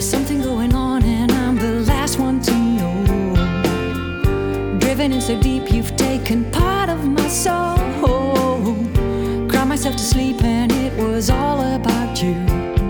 There's something going on and I'm the last one to know. Driven in so deep, you've taken part of my soul. Cried myself to sleep and it was all about you.